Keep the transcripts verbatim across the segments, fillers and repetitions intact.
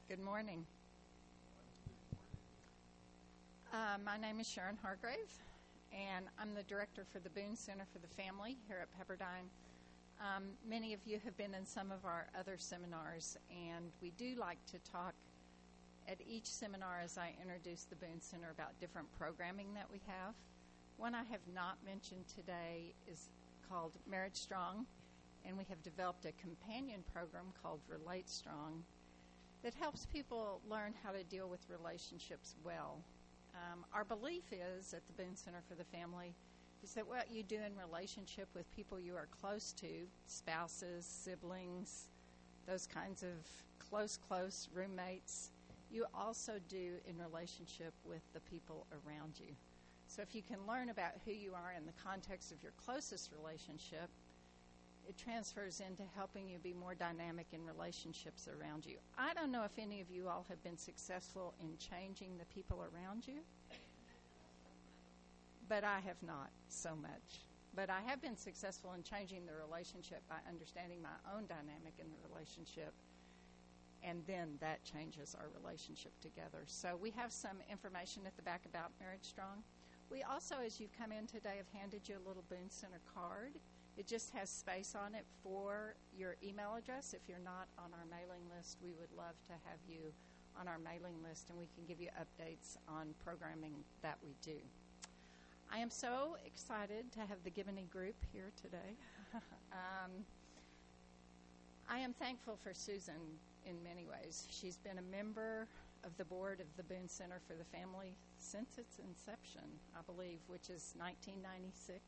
Good morning. Uh, my name is Sharon Hargrave, and I'm the director for the Boone Center for the Family here at Pepperdine. Um, many of you have been in some of our other seminars, and we do like to talk at each seminar as I introduce the Boone Center about different programming that we have. One I have not mentioned today is called Marriage Strong, and we have developed a companion program called Relate Strong that helps people learn how to deal with relationships well. Um, our belief is at the Boone Center for the Family is that what you do in relationship with people you are close to, spouses, siblings, those kinds of close, close roommates, you also do in relationship with the people around you. So if you can learn about who you are in the context of your closest relationship, it transfers into helping you be more dynamic in relationships around you. I don't know if any of you all have been successful in changing the people around you, but I have not so much. But I have been successful in changing the relationship by understanding my own dynamic in the relationship, and then that changes our relationship together. So we have some information at the back about Marriage Strong. We also, as you've come in today, have handed you a little Boone Center card. It just has space on it for your email address. If you're not on our mailing list, we would love to have you on our mailing list, and we can give you updates on programming that we do. I am so excited to have the Givany group here today. um, I am thankful for Susan in many ways. She's been a member of the board of the Boone Center for the Family since its inception, I believe, which is nineteen ninety-six.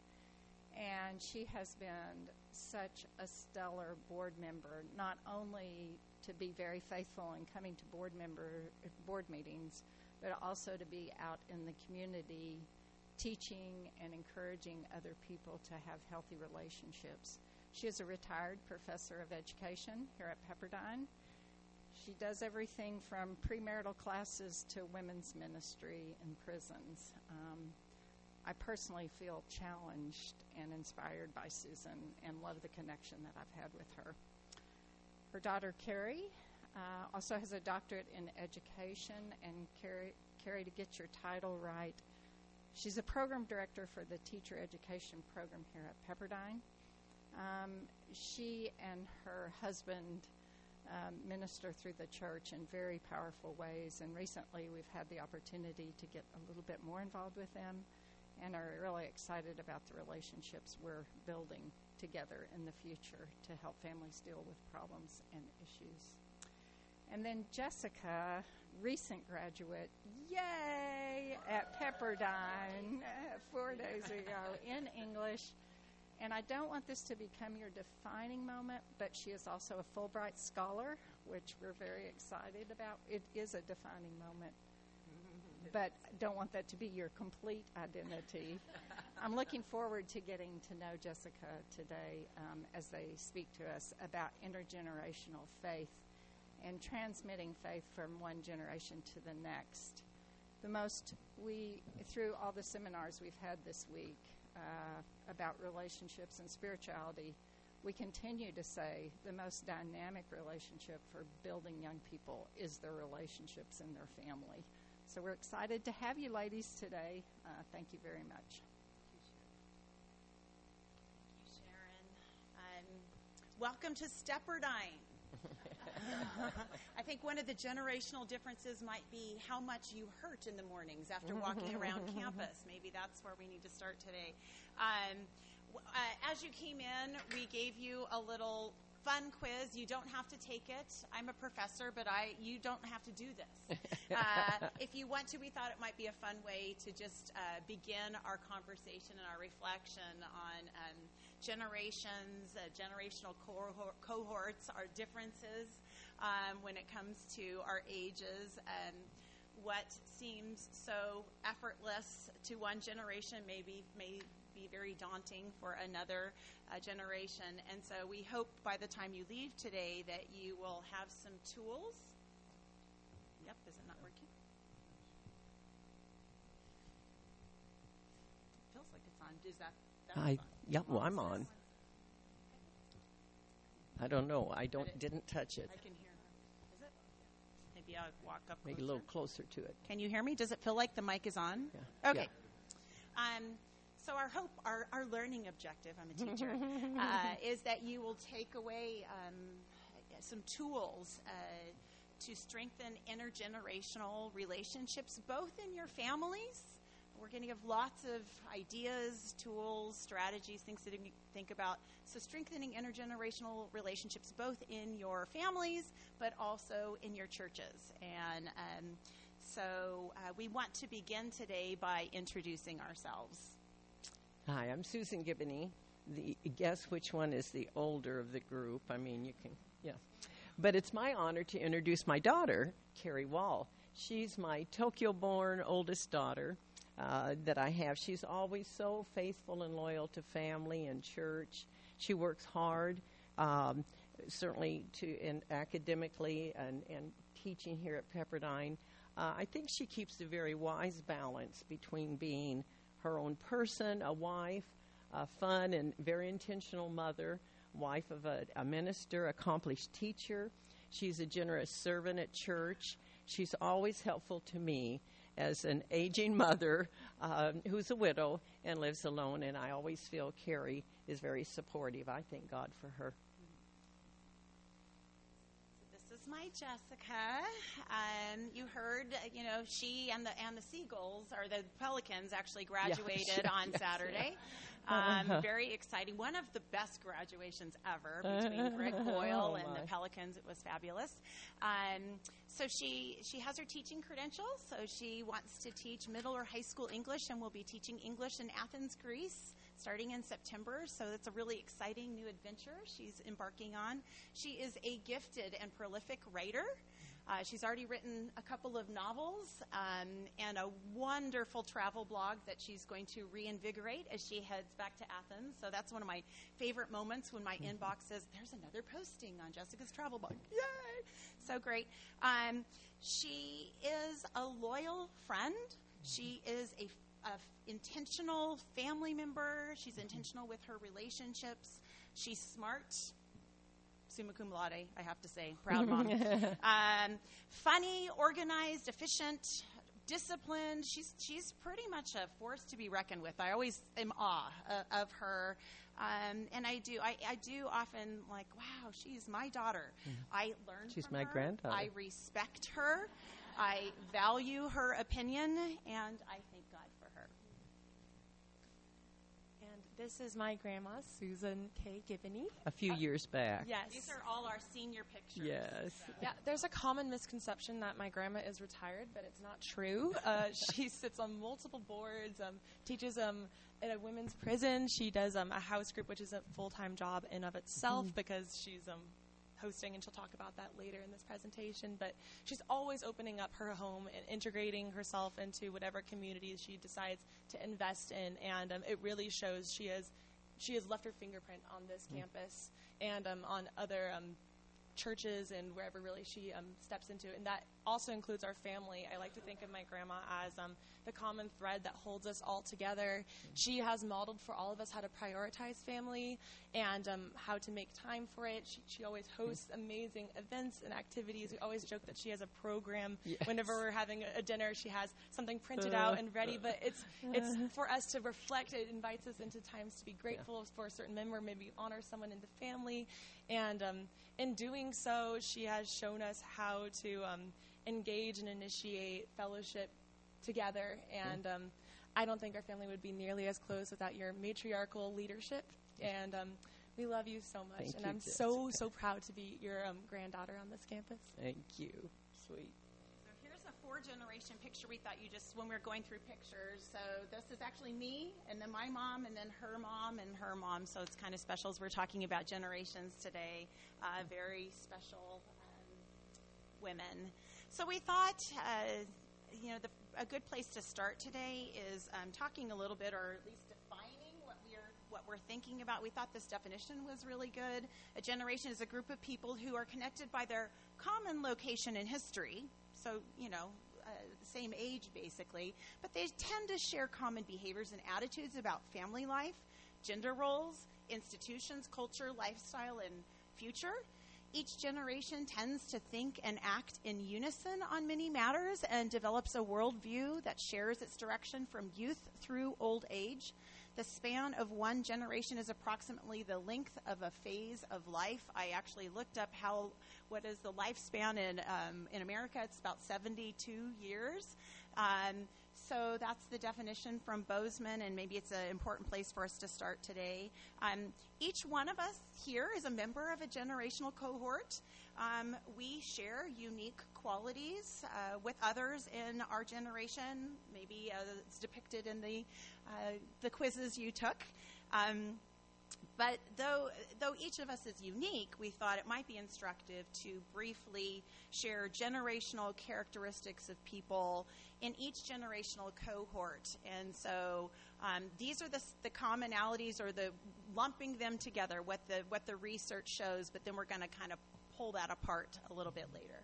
And she has been such a stellar board member, not only to be very faithful in coming to board member board meetings, but also to be out in the community teaching and encouraging other people to have healthy relationships. She is a retired professor of education here at Pepperdine. She does everything from premarital classes to women's ministry in prisons. Um, I personally feel challenged and inspired by Susan and love the connection that I've had with her. Her daughter, Carrie, uh, also has a doctorate in education. And Carrie, Carrie, to get your title right, she's a program director for the teacher education program here at Pepperdine. Um, she and her husband um, minister through the church in very powerful ways, and recently we've had the opportunity to get a little bit more involved with them, and are really excited about the relationships we're building together in the future to help families deal with problems and issues. And then Jessica, recent graduate, yay, at Pepperdine uh, four days ago in English. And I don't want this to become your defining moment, but she is also a Fulbright scholar, which we're very excited about. It is a defining moment, but don't want that to be your complete identity. I'm looking forward to getting to know Jessica today um, as they speak to us about intergenerational faith and transmitting faith from one generation to the next. The most we, through all the seminars we've had this week uh, about relationships and spirituality, we continue to say the most dynamic relationship for building young people is their relationships in their family. So we're excited to have you ladies today. Uh, thank you very much. Thank you, Sharon. Um, welcome to Stepperdine. I think one of the generational differences might be how much you hurt in the mornings after walking around campus. Maybe that's where we need to start today. Um, uh, as you came in, we gave you a little fun quiz. You don't have to take it. I'm a professor, but I you don't have to do this. Uh, if you want to, we thought it might be a fun way to just uh, begin our conversation and our reflection on um, generations, uh, generational cohort, cohorts, our differences um, when it comes to our ages, and what seems so effortless to one generation maybe may be very daunting for another uh, generation. And so we hope by the time you leave today that you will have some tools. Yep, is it not working? It feels like it's on. Is that, that I, on? yeah, well, I'm on. I don't know. I don't it, didn't touch it. I can hear her. Is it? maybe I'll walk up Maybe closer. a little closer to it. Can you hear me? Does it feel like the mic is on? Yeah. Okay. Um, so our hope, our, our learning objective, I'm a teacher, uh, is that you will take away um, some tools uh, to strengthen intergenerational relationships, both in your families. We're going to give lots of ideas, tools, strategies, things to think about. So strengthening intergenerational relationships both in your families, but also in your churches. And um, so uh, we want to begin today by introducing ourselves. Hi, I'm Susan Gibney. The, guess which one is the older of the group? I mean, you can, yeah. But it's my honor to introduce my daughter, Carrie Wall. She's my Tokyo-born oldest daughter. Uh, that I have. She's always so faithful and loyal to family and church. She works hard, um, certainly to in academically and, and teaching here at Pepperdine. Uh, I think she keeps a very wise balance between being her own person, a wife, a fun and very intentional mother, wife of a, a minister, accomplished teacher. She's a generous servant at church. She's always helpful to me as an aging mother um, who's a widow and lives alone, and I always feel Carrie is very supportive. I thank God for her. This is my Jessica. Um, you heard, you know, she and the and the Seagulls, or the Pelicans, actually graduated yeah, on yes, Saturday. Yeah. Um, uh-huh. Very exciting. One of the best graduations ever between Greg Boyle oh and my. the Pelicans. It was fabulous. Um, so she she has her teaching credentials. So she wants to teach middle or high school English, and will be teaching English in Athens, Greece, starting in September. So that's a really exciting new adventure she's embarking on. She is a gifted and prolific writer. Uh, she's already written a couple of novels um, and a wonderful travel blog that she's going to reinvigorate as she heads back to Athens. So that's one of my favorite moments when my inbox says, there's another posting on Jessica's travel blog. Yay! So great. Um, she is a loyal friend. She is a, a intentional family member. She's intentional with her relationships. She's smart. Summa cum laude, I have to say. Proud mom. um, funny, organized, efficient, disciplined. She's she's pretty much a force to be reckoned with. I always am awe uh, of her. Um, and I do I, I do often like, wow, she's my daughter. Mm-hmm. I learn She's from my her. granddaughter. I respect her. I value her opinion, and I thank God for her. This is my grandma, Susan K. Gibney. A few uh, years back. Yes. These are all our senior pictures. Yes. So. Yeah, there's a common misconception that my grandma is retired, but it's not true. Uh, she sits on multiple boards, um, teaches um, at a women's prison. She does um, a house group, which is a full-time job in of itself mm-hmm. because she's um, hosting, and she'll talk about that later in this presentation. But she's always opening up her home and integrating herself into whatever communities she decides to invest in, and um, it really shows she has she has left her fingerprint on this mm. campus and um, on other um, churches and wherever really she um, steps into, and that also includes our family. I like to think of my grandma as um, the common thread that holds us all together. She has modeled for all of us how to prioritize family and um, how to make time for it. She, she always hosts amazing events and activities. We always joke that she has a program. Yes. Whenever we're having a, a dinner, she has something printed uh, out and ready, but it's it's for us to reflect. It invites us into times to be grateful yeah. for a certain member, maybe honor someone in the family, and um, in doing so, she has shown us how to um, engage and initiate fellowship together, and um, I don't think our family would be nearly as close without your matriarchal leadership, and um, we love you so much, Thank and you, I'm Jessica. so, so proud to be your um, granddaughter on this campus. Thank you. Sweet. So here's a four-generation picture. We thought you just, when we were going through pictures, so this is actually me, and then my mom, and then her mom, and her mom, so it's kind of special as we're talking about generations today. Uh, very special um, women. So we thought, uh, you know, the, a good place to start today is um, talking a little bit, or at least defining what we're what we're thinking about. We thought this definition was really good. A generation is a group of people who are connected by their common location in history. So, you know, uh, the same age basically, but they tend to share common behaviors and attitudes about family life, gender roles, institutions, culture, lifestyle, and future. Each generation tends to think and act in unison on many matters and develops a worldview that shares its direction from youth through old age. The span of one generation is approximately the length of a phase of life. I actually looked up how what is the lifespan in um, in America. It's about seventy-two years. Um, so that's the definition from Bozeman, and maybe it's an important place for us to start today. Um, each one of us here is a member of a generational cohort. Um, we share unique qualities uh, with others in our generation. Maybe uh, it's depicted in the uh, the quizzes you took. Um, but though though each of us is unique, we thought it might be instructive to briefly share generational characteristics of people in each generational cohort. And so um, these are the, the commonalities, or the lumping them together, what the what the research shows. But then we're going to kind of pull that apart a little bit later.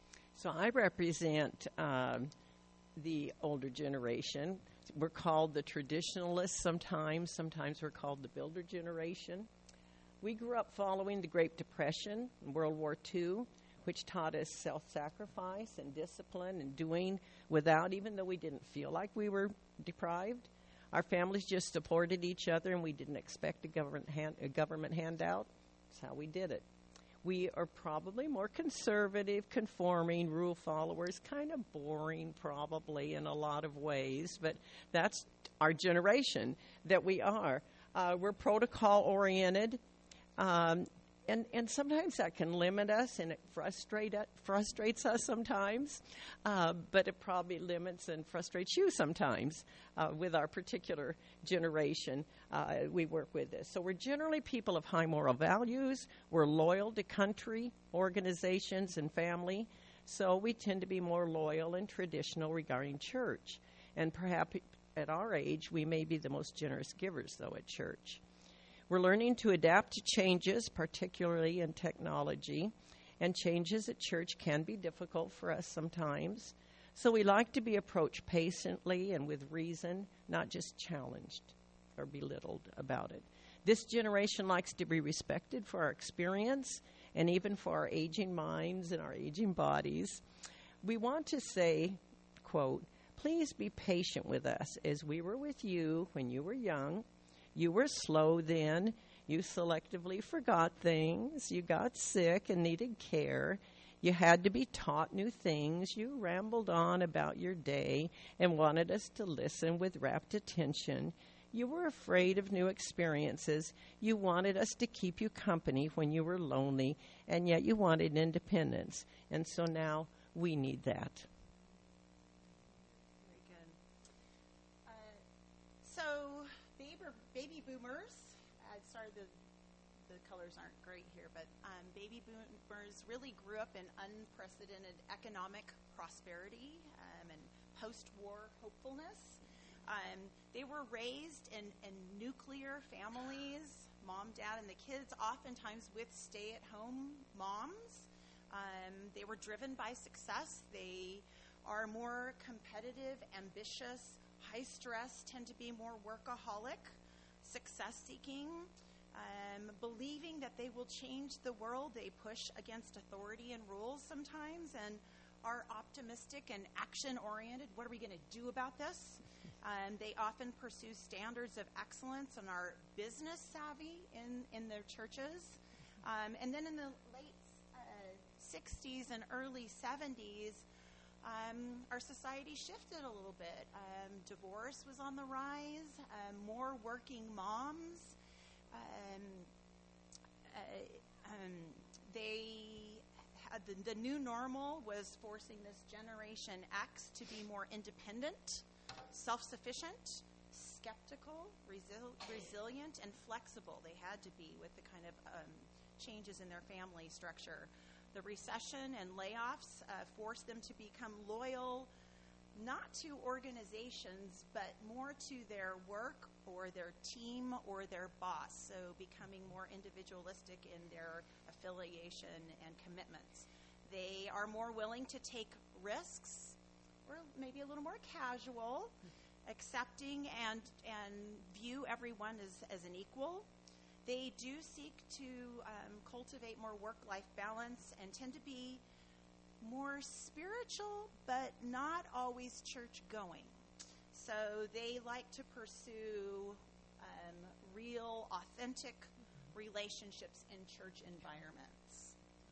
So I represent um, the older generation. We're called the traditionalists sometimes. Sometimes we're called the builder generation. We grew up following the Great Depression and World War Two, which taught us self-sacrifice and discipline and doing without, even though we didn't feel like we were deprived. Our families just supported each other, and we didn't expect a government hand, a government handout. That's how we did it. We are probably more conservative, conforming, rule followers, kind of boring probably in a lot of ways, but that's our generation that we are. Uh, we're protocol-oriented, um, and, and sometimes that can limit us, and it frustrate, frustrates us sometimes, uh, but it probably limits and frustrates you sometimes uh, with our particular generation uh, we work with this. So we're generally people of high moral values. We're loyal to country, organizations, and family. So we tend to be more loyal and traditional regarding church. And perhaps at our age, we may be the most generous givers, though, at church. We're learning to adapt to changes, particularly in technology, and changes at church can be difficult for us sometimes. So we like to be approached patiently and with reason, not just challenged or belittled about it. This generation likes to be respected for our experience and even for our aging minds and our aging bodies. We want to say, quote, "Please be patient with us as we were with you when you were young. You were slow then. You selectively forgot things. You got sick and needed care. You had to be taught new things. You rambled on about your day and wanted us to listen with rapt attention. You were afraid of new experiences. You wanted us to keep you company when you were lonely, and yet you wanted independence. And so now we need that." Very good. Uh, so, baby, baby boomers, uh, sorry the the colors aren't great here, but um, baby boomers really grew up in unprecedented economic prosperity um, and post-war hopefulness. Um, they were raised in, in nuclear families, mom, dad, and the kids, oftentimes with stay-at-home moms. Um, they were driven by success. They are more competitive, ambitious, high-stress, tend to be more workaholic, success-seeking, um, believing that they will change the world. They push against authority and rules sometimes and are optimistic and action-oriented. What are we going to do about this? Um, they often pursue standards of excellence and are business savvy in, in their churches. Um, and then in the late uh, sixties and early seventies, um, our society shifted a little bit. Um, divorce was on the rise, um, more working moms. Um, uh, um, they had the, the new normal was forcing this Generation X to be more independent, self-sufficient, skeptical, resil- resilient, and flexible. They had to be with the kind of um, changes in their family structure. The recession and layoffs uh, forced them to become loyal, not to organizations, but more to their work or their team or their boss, so becoming more individualistic in their affiliation and commitments. They are more willing to take risks, or maybe a little more casual, accepting and and view everyone as, as an equal. they do seek to um, cultivate more work-life balance and tend to be more spiritual, but not always church-going. So they like to pursue um, real, authentic relationships in church environments.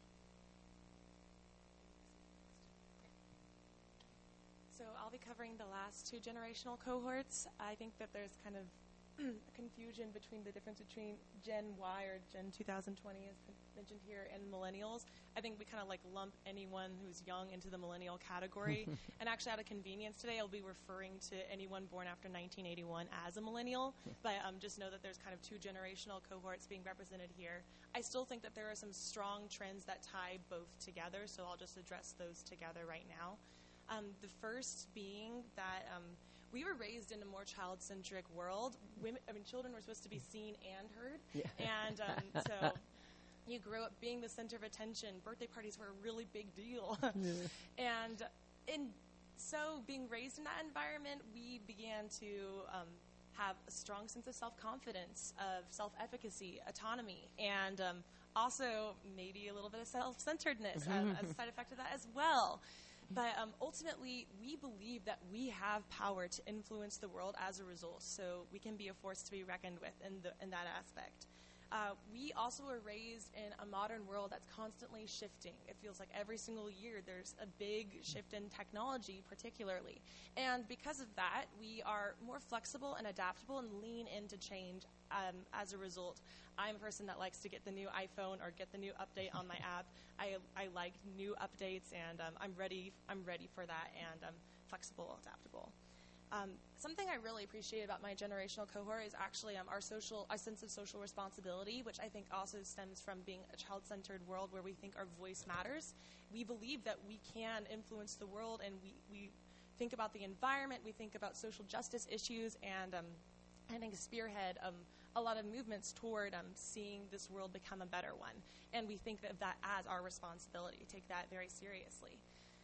So I'll be covering the last two generational cohorts. I think that there's kind of a confusion between the difference between Gen Y or Gen two thousand twenty, as mentioned here, and millennials. I think we kind of like lump anyone who's young into the millennial category. And actually, out of convenience today, I'll be referring to anyone born after nineteen eighty-one as a millennial. But um, just know that there's kind of two generational cohorts being represented here. I still think that there are some strong trends that tie both together, so I'll just address those together right now. Um, the first being that um, we were raised in a more child-centric world. Women, I mean, children were supposed to be seen and heard. Yeah. And um, so you grew up being the center of attention. Birthday parties were a really big deal. Yeah. And in so being raised in that environment, we began to um, have a strong sense of self-confidence, of self-efficacy, autonomy, and um, also maybe a little bit of self-centeredness um, as a side effect of that as well. But um, ultimately, we believe that we have power to influence the world as a result, so we can be a force to be reckoned with in, the, in that aspect. Uh, we also were raised in a modern world that's constantly shifting. It feels like every single year there's a big shift in technology, particularly. And because of that, we are more flexible and adaptable and lean into change um, as a result. I'm a person that likes to get the new iPhone or get the new update on my app. I, I like new updates, and um, I'm ready. I'm ready for that, and I'm flexible, adaptable. Um, something I really appreciate about my generational cohort is actually um, our social, our sense of social responsibility, which I think also stems from being a child-centered world where we think our voice matters. We believe that we can influence the world, and we, we think about the environment, we think about social justice issues, and um, I think spearhead um, a lot of movements toward um, seeing this world become a better one. And we think of that as our responsibility, take that very seriously.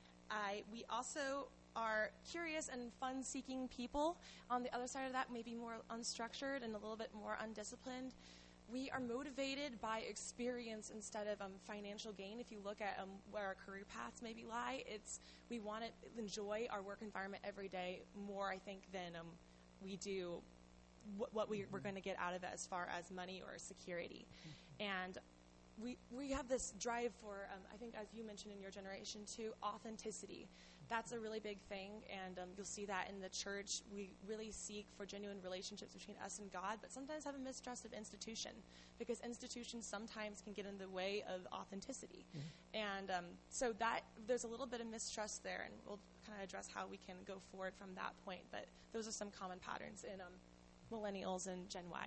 I, we also are curious and fun-seeking people. On the other side of that, maybe more unstructured and a little bit more undisciplined. We are motivated by experience instead of um, financial gain. If you look at um, where our career paths maybe lie, it's we want to enjoy our work environment every day more, I think, than um, we do what, what we, we're going to get out of it as far as money or security. And we we have this drive for, um, I think, as you mentioned in your generation too, authenticity. That's a really big thing, and um, you'll see that in the church. We really seek for genuine relationships between us and God, but sometimes have a mistrust of institution, because institutions sometimes can get in the way of authenticity. Mm-hmm. And um, so that there's a little bit of mistrust there, and we'll kind of address how we can go forward from that point. But those are some common patterns in um, millennials and Gen Y.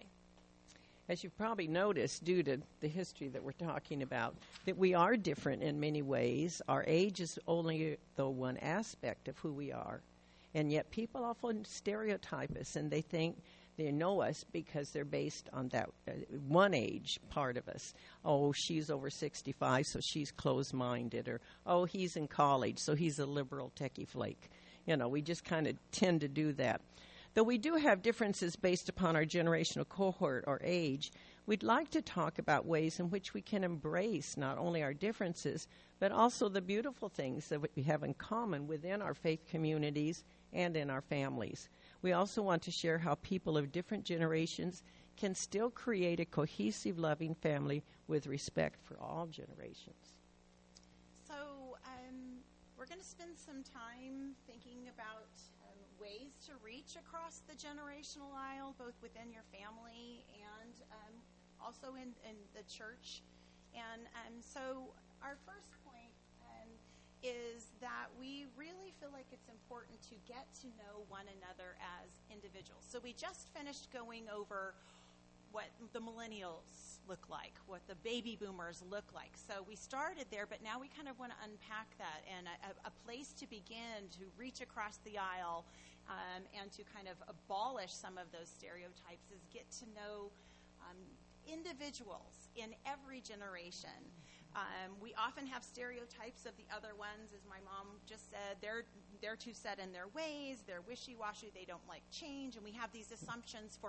As you've probably noticed, due to the history that we're talking about, that we are different in many ways. Our age is only the one aspect of who we are. And yet people often stereotype us, and they think they know us because they're based on that uh, one age part of us. Oh, she's over sixty-five, so she's closed-minded. Or, oh, he's in college, so he's a liberal techie flake. You know, we just kind of tend to do that. Though we do have differences based upon our generational cohort or age, we'd like to talk about ways in which we can embrace not only our differences, but also the beautiful things that we have in common within our faith communities and in our families. We also want to share how people of different generations can still create a cohesive, loving family with respect for all generations. So um, we're going to spend some time thinking about ways to reach across the generational aisle, both within your family and um, also in, in the church. And um, so our first point um, is that we really feel like it's important to get to know one another as individuals. So we just finished going over what the millennials look like, what the baby boomers look like. So we started there, but now we kind of want to unpack that, and a, a place to begin to reach across the aisle um, and to kind of abolish some of those stereotypes is get to know um, individuals in every generation. Um, we often have stereotypes of the other ones, as my mom just said. They're they're too set in their ways. They're wishy-washy. They don't like change, and we have these assumptions for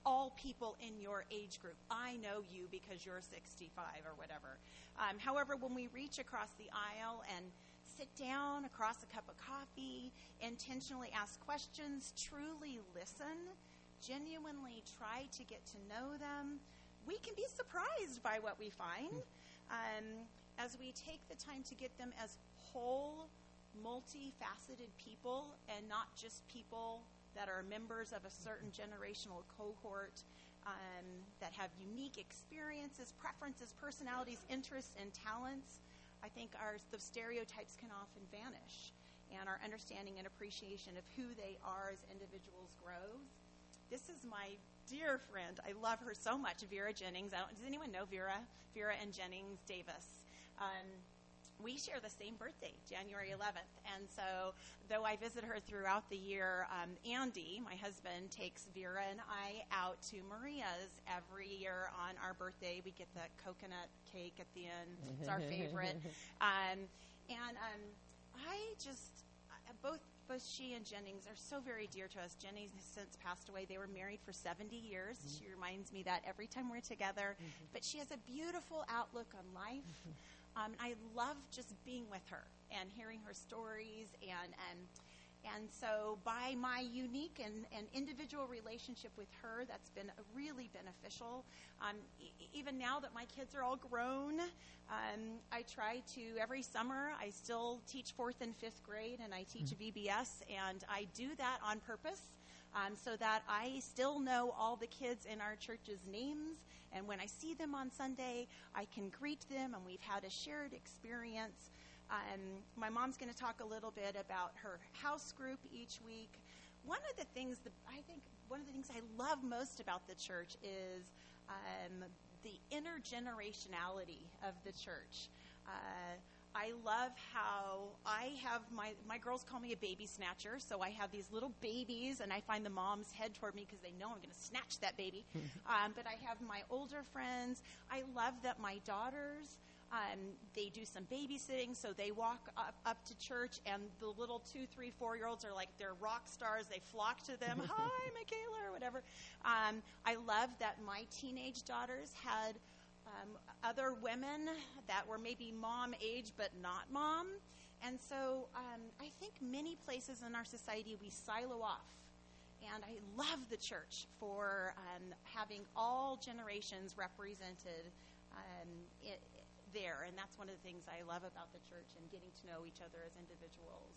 all people in your age group. I know you because you're sixty-five or whatever. Um, however, when we reach across the aisle and sit down across a cup of coffee, intentionally ask questions, truly listen, genuinely try to get to know them, we can be surprised by what we find um, as we take the time to get them as whole, multifaceted people and not just people that are members of a certain generational cohort um, that have unique experiences, preferences, personalities, interests, and talents. I think our the stereotypes can often vanish, and our understanding and appreciation of who they are as individuals grows. This is my dear friend. I love her so much, Vera Jennings. I don't, does anyone know Vera? Vera and Jennings Davis. Um, we share the same birthday, January eleventh. And so, though I visit her throughout the year, um, Andy, my husband, takes Vera and I out to Maria's every year on our birthday. We get the coconut cake at the end. It's our favorite. Um, and um, I just, uh, both both she and Jennings are so very dear to us. Jennings has since passed away. They were married for seventy years. Mm-hmm. She reminds me that every time we're together. Mm-hmm. But she has a beautiful outlook on life. Mm-hmm. Um, I love just being with her and hearing her stories, and and and so by my unique and, and individual relationship with her, that's been really beneficial. Um, e- even now that my kids are all grown, um, I try to every summer. I still teach fourth and fifth grade, and I teach mm-hmm. V B S, and I do that on purpose. Um, so that I still know all the kids in our church's names, and when I see them on Sunday, I can greet them, and we've had a shared experience. Um, my mom's going to talk a little bit about her house group each week. One of the things that I think, one of the things I love most about the church is um, the intergenerationality of the church. Uh, I love how I have my, my girls call me a baby snatcher, so I have these little babies, and I find the moms head toward me because they know I'm going to snatch that baby. um, but I have my older friends. I love that my daughters, um, they do some babysitting, so they walk up, up to church, and the little two, three, four-year-olds are like, they're rock stars. They flock to them. Hi, Michaela, or whatever. Um, I love that my teenage daughters had Um, other women that were maybe mom age but not mom. And so um, I think many places in our society we silo off. And I love the church for um, having all generations represented um, it, there. And that's one of the things I love about the church and getting to know each other as individuals.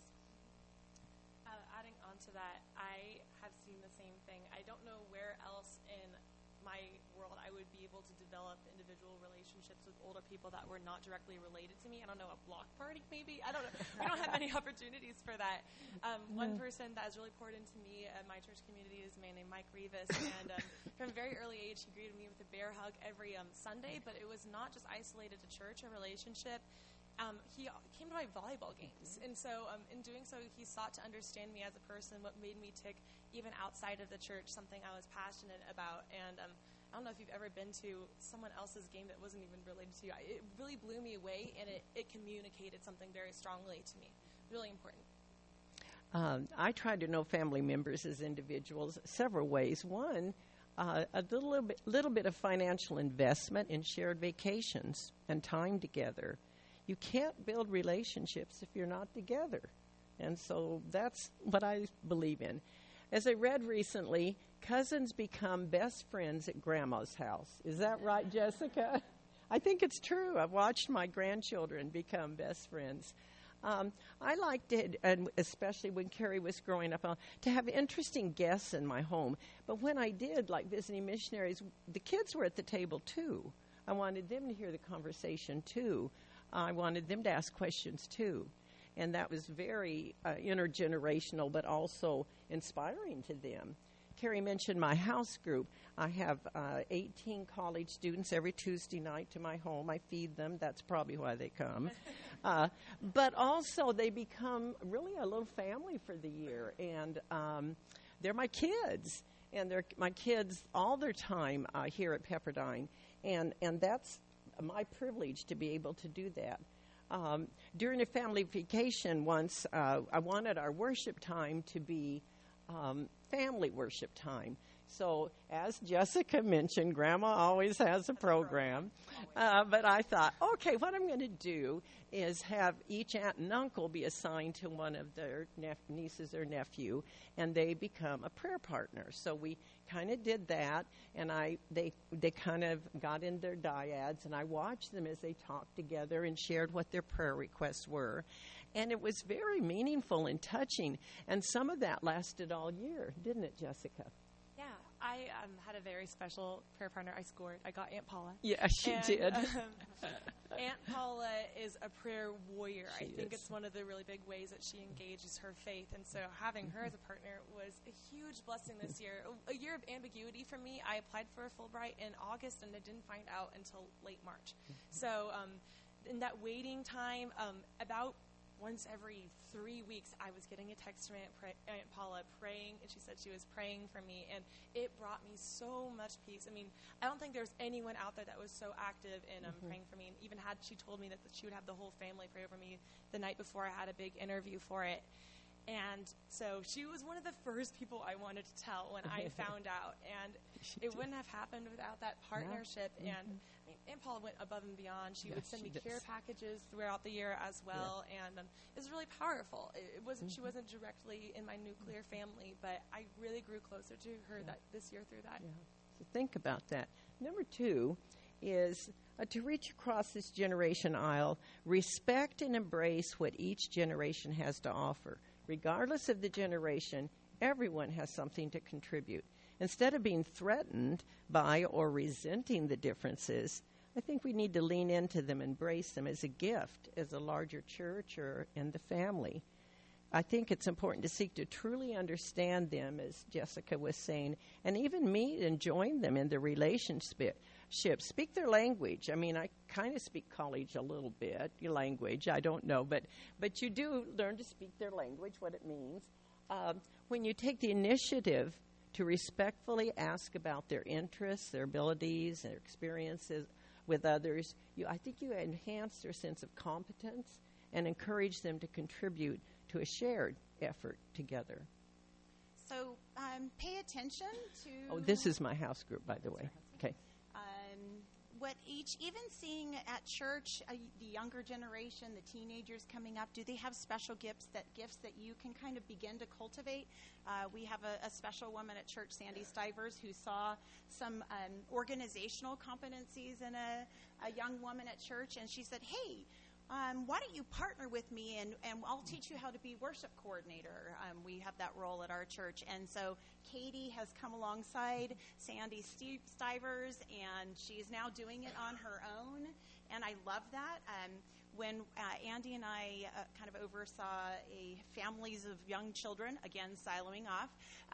Uh, adding on to that, I have seen the same thing. I don't know where else in my world I would be able to develop individual relationships with older people that were not directly related to me. I don't know, a block party maybe? I don't know. We don't have any opportunities for that. Um, one person that has really poured into me at my church community is a man named Mike Rivas, and um, from a very early age he greeted me with a bear hug every um, Sunday, but it was not just isolated to church or relationship. Um, he came to my volleyball games, and so um, in doing so, he sought to understand me as a person, what made me tick even outside of the church, something I was passionate about. And um, I don't know if you've ever been to someone else's game that wasn't even related to you. It really blew me away, and it, it communicated something very strongly to me. Really important. Um, I try to know family members as individuals several ways. One, uh, a little bit, little bit of financial investment in shared vacations and time together. You can't build relationships if you're not together. And so that's what I believe in. As I read recently, cousins become best friends at grandma's house. Is that right, Jessica? I think it's true. I've watched my grandchildren become best friends. Um, I liked it, and especially when Carrie was growing up, uh, to have interesting guests in my home. But when I did, like visiting missionaries, the kids were at the table too. I wanted them to hear the conversation too. I wanted them to ask questions too. And that was very uh, intergenerational, but also inspiring to them. Carrie mentioned my house group. I have uh, eighteen college students every Tuesday night to my home. I feed them. That's probably why they come. uh, but also they become really a little family for the year. And um, they're my kids. And they're my kids all their time uh, here at Pepperdine. And, and that's my privilege to be able to do that. Um, during a family vacation once, uh, I wanted our worship time to be um, family worship time. So, as Jessica mentioned, Grandma always has a program. Uh, but I thought, okay, what I'm going to do is have each aunt and uncle be assigned to one of their nep- nieces or nephew, and they become a prayer partner. So we kind of did that, and I they they kind of got in their dyads, and I watched them as they talked together and shared what their prayer requests were. And it was very meaningful and touching, and some of that lasted all year, didn't it, Jessica? Yeah, I um, had a very special prayer partner. I scored. I got Aunt Paula. Yeah, she and, did. Um, Aunt Paula is a prayer warrior. She I think is. it's one of the really big ways that she engages her faith. And so having her as a partner was a huge blessing this year. A, a year of ambiguity for me. I applied for a Fulbright in August, and I didn't find out until late March. So um, in that waiting time, um, about once every three weeks, I was getting a text from Aunt, pra- Aunt Paula praying, and she said she was praying for me, and it brought me so much peace. I mean, I don't think there's anyone out there that was so active in um, Mm-hmm. praying for me, and even had she told me that, that she would have the whole family pray over me the night before I had a big interview for it. And so she was one of the first people I wanted to tell when I found out, and She it did. wouldn't have happened without that partnership. Yeah. And I mean, Aunt Paula went above and beyond. She Yeah, would send she me does. care packages throughout the year as well, and um, it was really powerful. It, it wasn't Mm-hmm. she wasn't directly in my nuclear family, but I really grew closer to her that this year through that. Yeah. So think about that. Number two is uh, to reach across this generation aisle, respect and embrace what each generation has to offer. Regardless of the generation, everyone has something to contribute. Instead of being threatened by or resenting the differences, I think we need to lean into them, embrace them as a gift, as a larger church or in the family. I think it's important to seek to truly understand them, as Jessica was saying, and even meet and join them in the relationship. Speak their language. I mean, I kind of speak college a little bit, your language, I don't know, but, but you do learn to speak their language, what it means. Um, when you take the initiative to respectfully ask about their interests, their abilities, their experiences with others, you, I think you enhance their sense of competence and encourage them to contribute to a shared effort together. So um, pay attention to. Oh, this is my house group, by the way. Okay. Um, what each, even seeing at church, uh, the younger generation, the teenagers coming up, do they have special gifts that gifts that you can kind of begin to cultivate? Uh, we have a, a special woman at church, Sandy Stivers, who saw some um, organizational competencies in a, a young woman at church, and she said, hey, Um, why don't you partner with me, and, and I'll teach you how to be worship coordinator. Um, we have that role at our church. And so Katie has come alongside Sandy Steve Stivers, and she's now doing it on her own. And I love that. Um, when uh, Andy and I uh, kind of oversaw a families of young children, again, siloing off,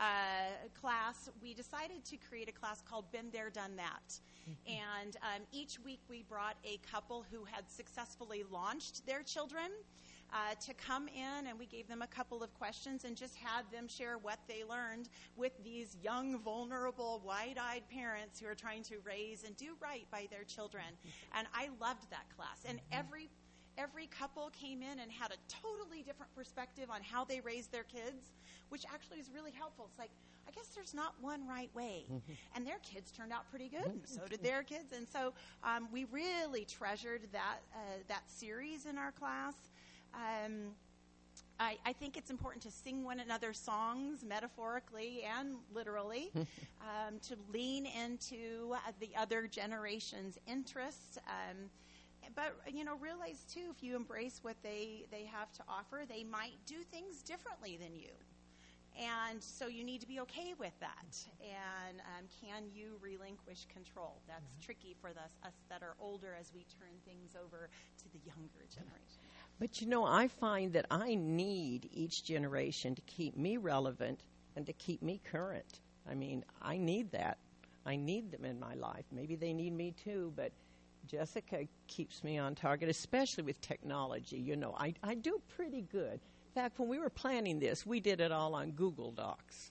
uh, class, we decided to create a class called Been There, Done That. And um, each week we brought a couple who had successfully launched their children uh, to come in, and we gave them a couple of questions and just had them share what they learned with these young, vulnerable, wide-eyed parents who are trying to raise and do right by their children. And I loved that class. And every Every couple came in and had a totally different perspective on how they raised their kids, which actually is really helpful. It's like, I guess there's not one right way. Mm-hmm. And their kids turned out pretty good, and so did their kids. And so um, we really treasured that uh, that series in our class. Um, I, I think it's important to sing one another's songs, metaphorically and literally, um, to lean into uh, the other generation's interests. Um, But, you know, realize, too, if you embrace what they, they have to offer, they might do things differently than you. And so you need to be okay with that. And um, can you relinquish control? That's mm-hmm. tricky for the, us that are older as we turn things over to the younger generation. But, you know, I find that I need each generation to keep me relevant and to keep me current. I mean, I need that. I need them in my life. Maybe they need me, too, but Jessica keeps me on target, especially with technology. You know, I, I do pretty good. In fact, when we were planning this, we did it all on Google Docs.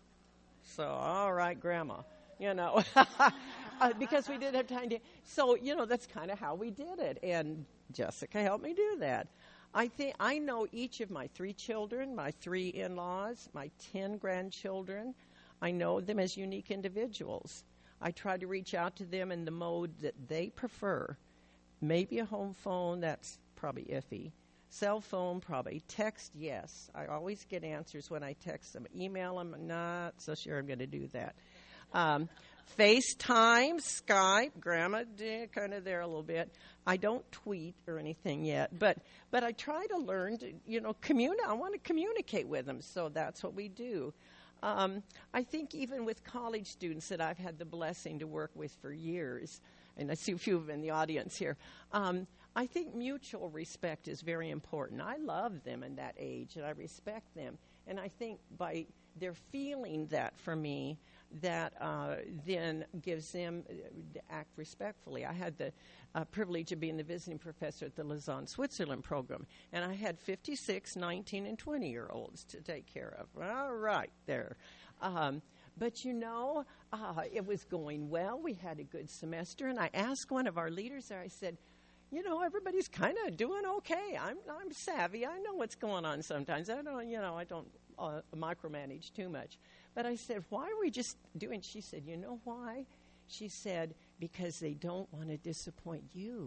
So, all right, Grandma, you know, uh, because we didn't have time to. So, you know, that's kind of how we did it. And Jessica helped me do that. I think I know each of my three children, my three in-laws, my ten grandchildren. I know them as unique individuals. I try to reach out to them in the mode that they prefer. Maybe a home phone, that's probably iffy. Cell phone, probably. Text, yes. I always get answers when I text them. Email them, not so sure I'm going to do that. Um, FaceTime, Skype, Grandma, kind of there a little bit. I don't tweet or anything yet, but but I try to learn to, you know, communicate. I want to communicate with them, so that's what we do. Um, I think even with college students that I've had the blessing to work with for years, and I see a few of them in the audience here, um, I think mutual respect is very important. I love them in that age, and I respect them. And I think by their feeling that for me, that uh, then gives them uh, to act respectfully. I had the uh, privilege of being the visiting professor at the Lausanne, Switzerland program, and I had fifty-six, nineteen, and twenty-year-olds to take care of. All right, there. Um, but, you know, uh, it was going well. We had a good semester, and I asked one of our leaders there, I said, you know, everybody's kind of doing okay. I'm I'm savvy. I know what's going on sometimes. I don't, you know, I don't uh, micromanage too much. But I said, why are we just doing? She said, you know why? She said, because they don't want to disappoint you.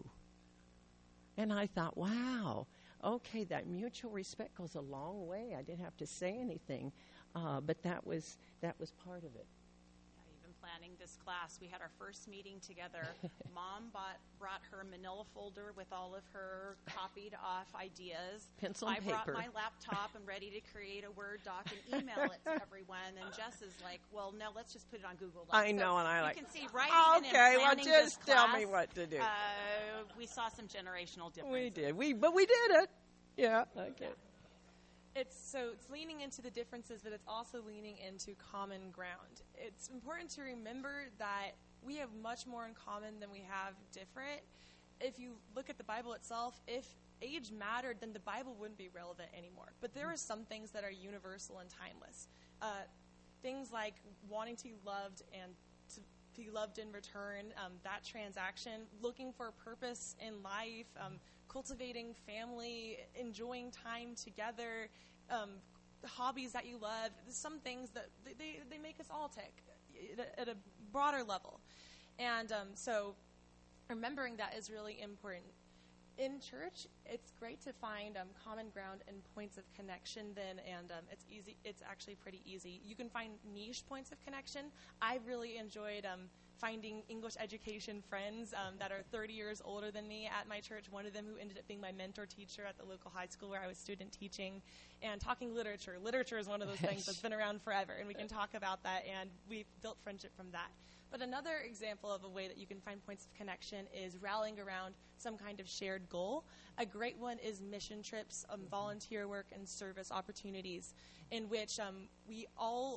And I thought, wow, okay, that mutual respect goes a long way. I didn't have to say anything, uh, but that was that was part of it. Planning this class, we had our first meeting together. Mom bought, brought her manila folder with all of her copied off ideas. Pencil and I paper. brought my laptop and ready to create a Word doc and email it to everyone. And Jess is like, well, no, let's just put it on Google Docs. I know, so and I like, you can see right okay, even in well, planning just this tell class, me what to do. Uh, we saw some generational differences. We did, we but we did it. Yeah, okay. It's so it's leaning into the differences, but it's also leaning into common ground. It's important to remember that we have much more in common than we have different. If you look at the Bible itself, if age mattered, then the Bible wouldn't be relevant anymore. But there are some things that are universal and timeless. Uh, things like wanting to be loved and to be loved in return, um, that transaction, looking for a purpose in life, um, cultivating family, enjoying time together, um, hobbies that you love, some things that they, they make us all tick at a broader level. And um, so remembering that is really important. In church, it's great to find um, common ground and points of connection then, and um, it's easy. It's actually pretty easy. You can find niche points of connection. I really enjoyed um, finding English education friends um, that are thirty years older than me at my church, one of them who ended up being my mentor teacher at the local high school where I was student teaching, and talking literature. Literature is one of those things that's been around forever, and we can talk about that, and we've built friendship from that. But another example of a way that you can find points of connection is rallying around some kind of shared goal. A great one is mission trips, um, volunteer work, and service opportunities in which um, we all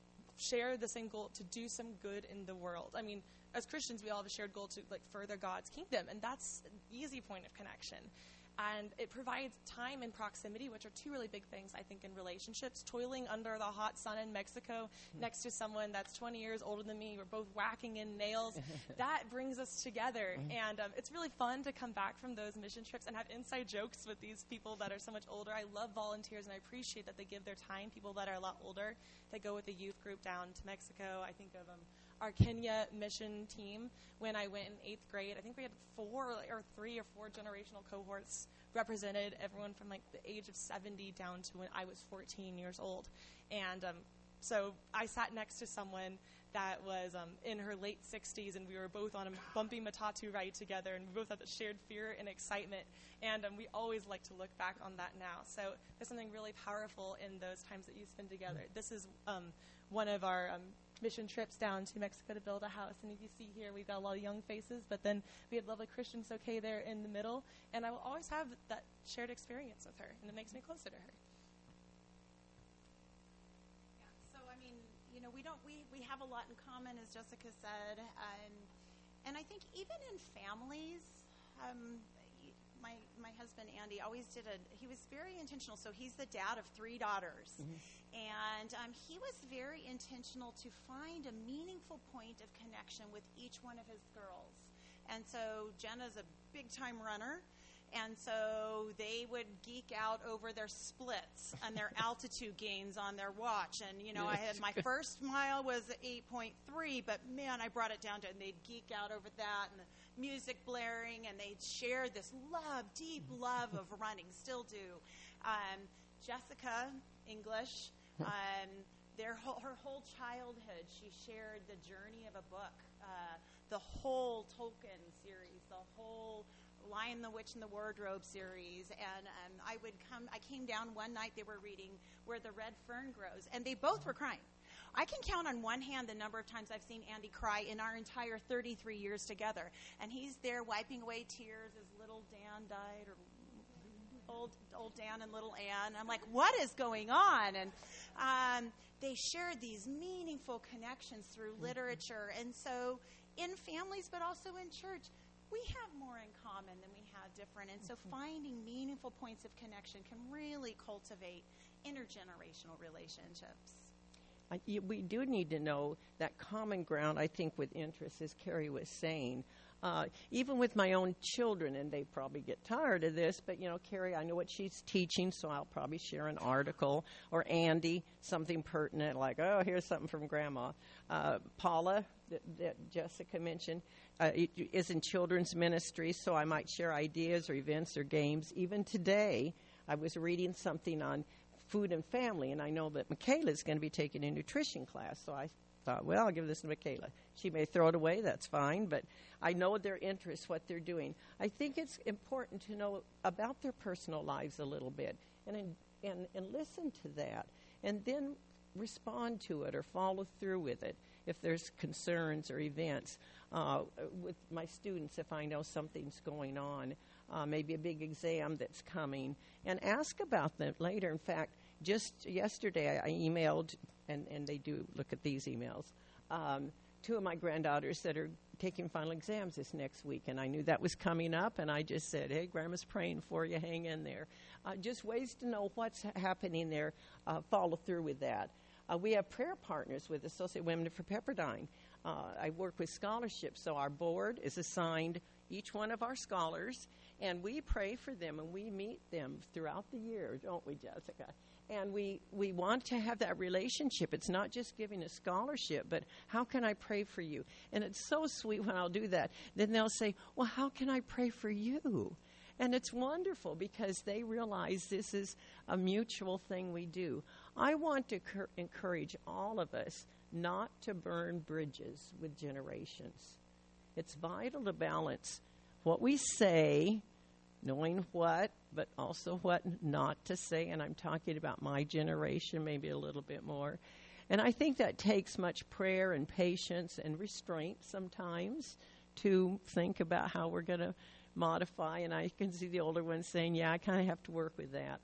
share the same goal to do some good in the world. I mean, as Christians, we all have a shared goal to like further God's kingdom, and that's an easy point of connection. And it provides time and proximity, which are two really big things, I think, in relationships. Toiling under the hot sun in Mexico mm-hmm. next to someone that's twenty years older than me, we're both whacking in nails, that brings us together. Mm-hmm. And um, it's really fun to come back from those mission trips and have inside jokes with these people that are so much older. I love volunteers, and I appreciate that they give their time, people that are a lot older. They go with a youth group down to Mexico. I think of them. Our Kenya mission team, when I went in eighth grade, I think we had four or three or four generational cohorts represented, everyone from like the age of seventy down to when I was fourteen years old. And um, so I sat next to someone that was um, in her late sixties, and we were both on a bumpy Matatu ride together, and we both had the shared fear and excitement. And um, we always like to look back on that now. So there's something really powerful in those times that you spend together. This is um, one of our um, mission trips down to Mexico to build a house. And if you see here, we've got a lot of young faces, but then we had lovely Christian Soke there in the middle. And I will always have that shared experience with her, and it makes me closer to her. Yeah, so, I mean, you know, we don't, we, we have a lot in common, as Jessica said. Um, and I think even in families, um, my my husband, Andy, always did a, he was very intentional. So he's the dad of three daughters. Mm-hmm. And um, he was very intentional to find a meaningful point of connection with each one of his girls. And so Jenna's a big-time runner. And so they would geek out over their splits and their altitude gains on their watch. And, you know, I had my first mile was eight point three, but man, I brought it down to, and they'd geek out over that and the music blaring, and they'd share this love, deep love of running, still do. Um, Jessica, English, um, their whole, her whole childhood, she shared the journey of a book, uh, the whole Tolkien series, the whole Lion, the Witch, and the Wardrobe series. And um, I would come, I came down one night, they were reading Where the Red Fern Grows, and they both were crying. I can count on one hand the number of times I've seen Andy cry in our entire thirty-three years together. And he's there wiping away tears as little Dan died, or old old Dan and little Ann. I'm like, what is going on? And um, they shared these meaningful connections through literature. And so in families, but also in church, we have more in common than we have different. And so finding meaningful points of connection can really cultivate intergenerational relationships. Uh, y- we do need to know that common ground, I think, with interests, as Carrie was saying. Uh, even with my own children, and they probably get tired of this, but, you know, Carrie, I know what she's teaching, so I'll probably share an article. Or Andy, something pertinent, like, oh, here's something from Grandma. Uh, Paula, that, that Jessica mentioned, uh, is in children's ministry, so I might share ideas or events or games. Even today, I was reading something on food and family, and I know that Michaela's going to be taking a nutrition class, so I thought, well, I'll give this to Michaela. She may throw it away, that's fine, but I know their interests, what they're doing. I think it's important to know about their personal lives a little bit and and, and listen to that, and then respond to it or follow through with it if there's concerns or events. Uh, with my students, if I know something's going on, uh, maybe a big exam that's coming, and ask about them later. In fact, just yesterday I, I emailed, and, and they do look at these emails, um, two of my granddaughters that are taking final exams this next week, and I knew that was coming up, and I just said, hey, Grandma's praying for you, hang in there. Uh, just ways to know what's happening there, uh, follow through with that. Uh, we have prayer partners with Associate Women for Pepperdine. Uh, I work with scholarships, so our board is assigned each one of our scholars, and we pray for them, and we meet them throughout the year, don't we, Jessica? And we, we want to have that relationship. It's not just giving a scholarship, but how can I pray for you? And it's so sweet when I'll do that. Then they'll say, well, how can I pray for you? And it's wonderful because they realize this is a mutual thing we do. I want to cur- encourage all of us not to burn bridges with generations. It's vital to balance what we say, knowing what, but also what not to say. And I'm talking about my generation, maybe a little bit more. And I think that takes much prayer and patience and restraint sometimes to think about how we're going to modify. And I can see the older ones saying, yeah, I kind of have to work with that.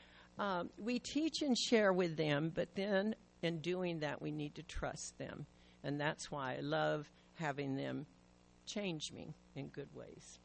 Um, we teach and share with them, but then in doing that, we need to trust them. And that's why I love having them change me in good ways.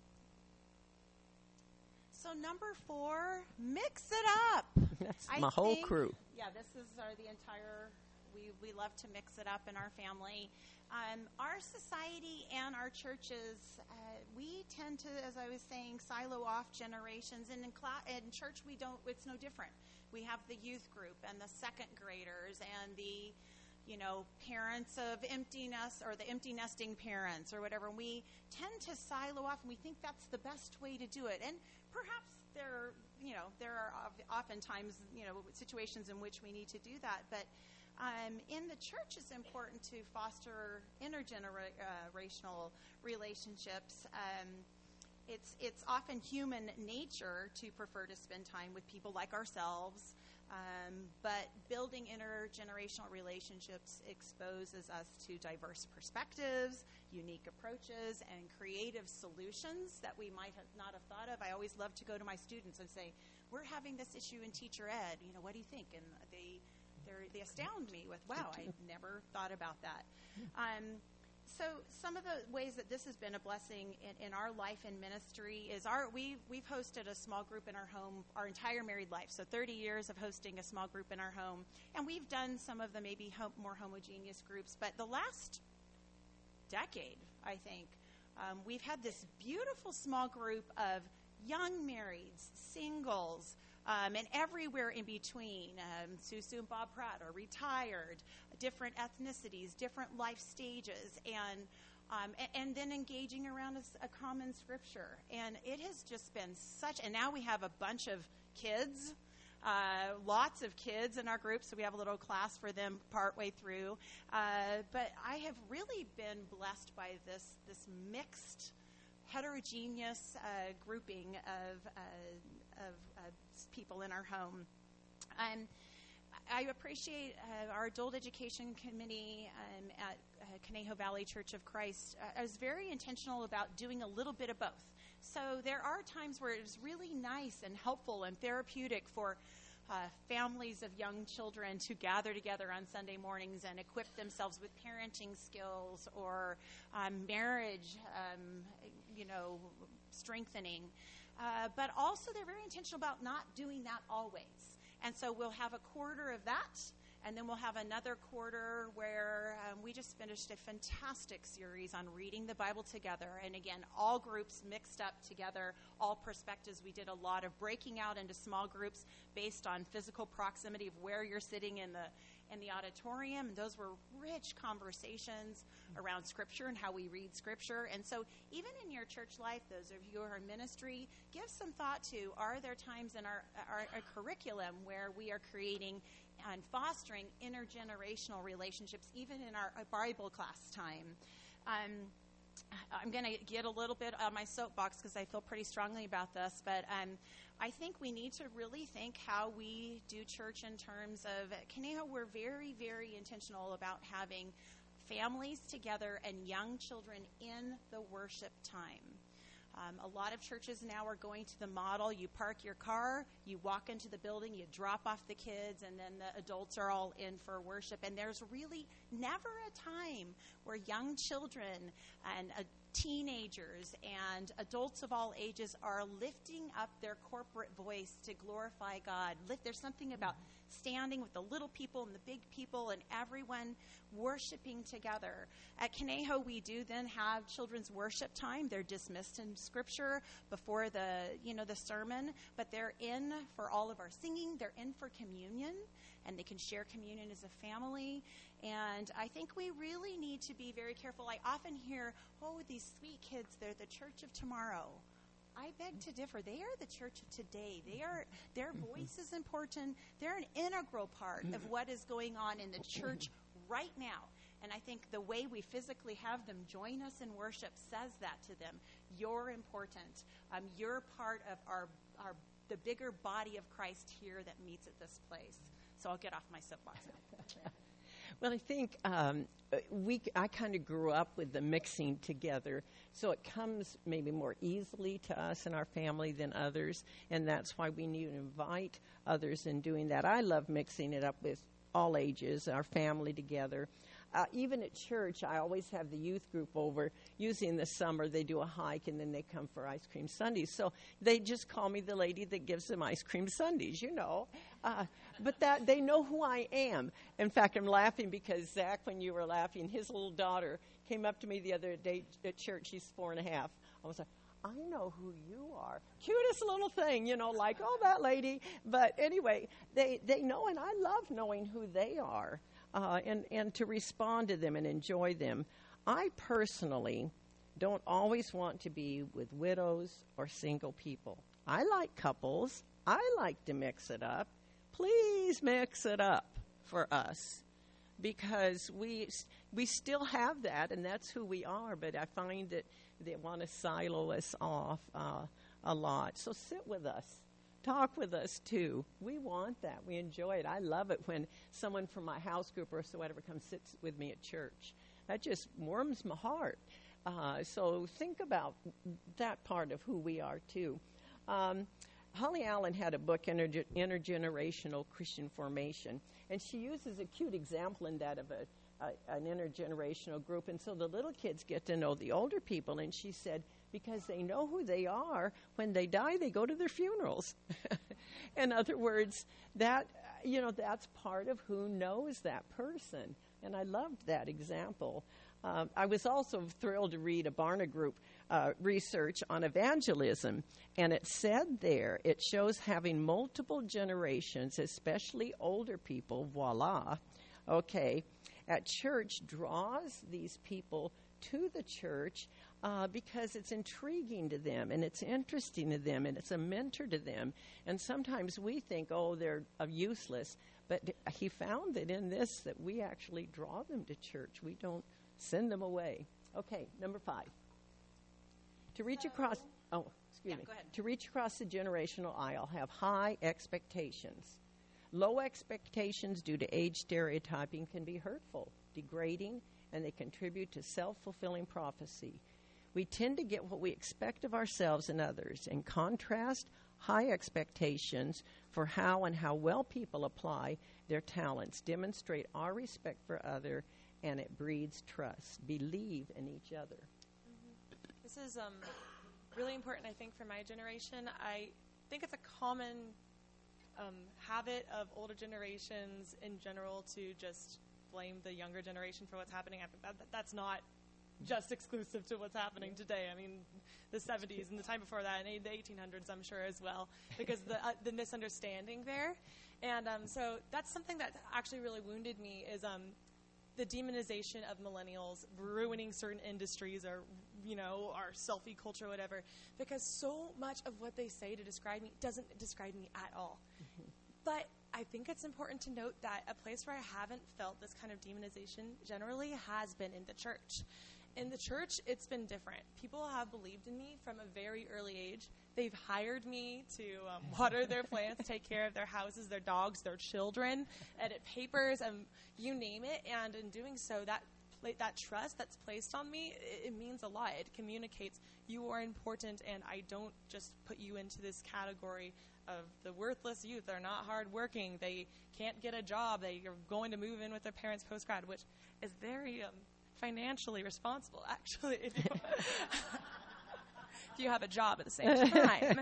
So number four, mix it up. That's I my whole think, crew. Yeah, this is our, the entire, we, we love to mix it up in our family. Um, our society and our churches, uh, we tend to, as I was saying, silo off generations. And in, cl- in church, we don't, it's no different. We have the youth group and the second graders and the, you know, parents of empty nest or the empty nesting parents or whatever. And we tend to silo off, and we think that's the best way to do it. And perhaps there, you know, there are oftentimes, you know, situations in which we need to do that. But um, in the church, it's important to foster intergenerational relationships. Um, it's it's often human nature to prefer to spend time with people like ourselves. Um, but building intergenerational relationships exposes us to diverse perspectives, unique approaches, and creative solutions that we might have not have thought of. I always love to go to my students and say, we're having this issue in teacher ed. You know, what do you think? And they they astound me with, wow, I never thought about that. Um, So some of the ways that this has been a blessing in, in our life and ministry is our we we've hosted a small group in our home our entire married life. So thirty years of hosting a small group in our home, and we've done some of the maybe ho- more homogeneous groups. But the last decade, I think, um, we've had this beautiful small group of young marrieds, singles, um, and everywhere in between. Um, Susu and Bob Pratt are retired, different ethnicities, different life stages, and um, and, and then engaging around a, a common scripture. And it has just been such, and now we have a bunch of kids, uh, lots of kids in our group, so we have a little class for them partway through. Uh, but I have really been blessed by this, this mixed, heterogeneous uh, grouping of, uh, of uh, people in our home. Um, I appreciate uh, our adult education committee um, at uh, Conejo Valley Church of Christ. Uh, I was very intentional about doing a little bit of both. So there are times where it's really nice and helpful and therapeutic for uh, families of young children to gather together on Sunday mornings and equip themselves with parenting skills or um, marriage, um, you know, strengthening. Uh, but also they're very intentional about not doing that always. And so we'll have a quarter of that, and then we'll have another quarter where um, we just finished a fantastic series on reading the Bible together. And again, all groups mixed up together, all perspectives. We did a lot of breaking out into small groups based on physical proximity of where you're sitting in the in the auditorium. And those were rich conversations around Scripture and how we read Scripture. And so even in your church life, those of you who are in ministry, give some thought to, are there times in our, our, our curriculum where we are creating and fostering intergenerational relationships, even in our, our Bible class time? Um, I'm going to get a little bit on my soapbox because I feel pretty strongly about this, but um, I think we need to really think how we do church in terms of, at Conejo, we're very, very intentional about having families together and young children in the worship time. Um, a lot of churches now are going to the model. You park your car, you walk into the building, you drop off the kids, and then the adults are all in for worship. And there's really never a time where young children and uh, teenagers and adults of all ages are lifting up their corporate voice to glorify God. Lift, there's something about standing with the little people and the big people and everyone worshiping together. At Conejo, we do then have children's worship time. They're dismissed in Scripture before the, you know, the sermon, but they're in for all of our singing. They're in for communion, and they can share communion as a family. And I think we really need to be very careful. I often hear, oh, these sweet kids, they're the church of tomorrow. I beg to differ. They are the church of today. They are, their voice is important. They're an integral part of what is going on in the church right now. And I think the way we physically have them join us in worship says that to them. You're important. Um, you're part of our, our the bigger body of Christ here that meets at this place. So I'll get off my soapbox now. Well, I think um, we. I kind of grew up with the mixing together, so it comes maybe more easily to us and our family than others, and that's why we need to invite others in doing that. I love mixing it up with all ages, our family together. Uh, even at church, I always have the youth group over. Usually in the summer, they do a hike, and then they come for ice cream sundaes. So they just call me the lady that gives them ice cream sundaes, you know. Uh, but that they know who I am. In fact, I'm laughing because, Zach, when you were laughing, his little daughter came up to me the other day at church. She's four and a half. I was like, I know who you are. Cutest little thing, you know, like, oh, that lady. But anyway, they, they know, and I love knowing who they are. Uh, and, and to respond to them and enjoy them. I personally don't always want to be with widows or single people. I like couples. I like to mix it up. Please mix it up for us, because we we still have that, and that's who we are, but I find that they want to silo us off uh, a lot. So sit with us. Talk with us, too. We want that. We enjoy it. I love it when someone from my house group or so whatever comes sits with me at church. That just warms my heart. Uh, so think about that part of who we are, too. Um, Holly Allen had a book, Interge- Intergenerational Christian Formation, and she uses a cute example in that of a, a, an intergenerational group. And so the little kids get to know the older people, and she said, because they know who they are, when they die, they go to their funerals. In other words, that, you know, that's part of who knows that person. And I loved that example. Uh, I was also thrilled to read a Barna Group uh, research on evangelism, and it said there, it shows having multiple generations, especially older people, voila, okay, at church draws these people to the church uh, because it's intriguing to them and it's interesting to them and it's a mentor to them. And sometimes we think, oh, they're uh, useless, but he found that in this that we actually draw them to church. We don't send them away. Okay, number five. To reach So- across, oh, excuse Yeah, me. go ahead. To reach across the generational aisle, have high expectations. Low expectations due to age stereotyping can be hurtful, degrading, and they contribute to self-fulfilling prophecy. We tend to get what we expect of ourselves and others. In contrast, high expectations for how and how well people apply their talents demonstrate our respect for other, and it breeds trust. Believe in each other. This is um, really important, I think, for my generation. I think it's a common um, habit of older generations in general to just blame the younger generation for what's happening. I think that, that, that's not just exclusive to what's happening today. I mean, the seventies and the time before that, and the eighteen hundreds, I'm sure, as well, because the uh, the misunderstanding there. And um, so that's something that actually really wounded me is um, the demonization of millennials, ruining certain industries or, you know, our selfie culture or whatever, because so much of what they say to describe me doesn't describe me at all. Mm-hmm. But I think it's important to note that a place where I haven't felt this kind of demonization generally has been in the church. In the church, it's been different. People have believed in me from a very early age. They've hired me to um, water their plants, take care of their houses, their dogs, their children, edit papers, and you name it. And in doing so, that that trust that's placed on me, it, it means a lot. It communicates you are important, and I don't just put you into this category of the worthless youth. They're not hardworking. They can't get a job. They are going to move in with their parents post-grad, which is very um, financially responsible, actually, if you, if you have a job at the same time.